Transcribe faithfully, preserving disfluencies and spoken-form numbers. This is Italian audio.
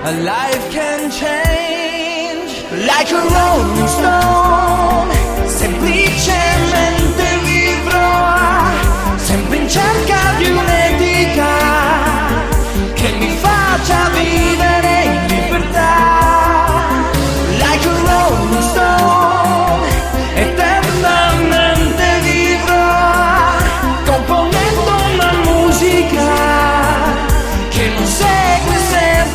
a life can change like a rolling stone, simply change.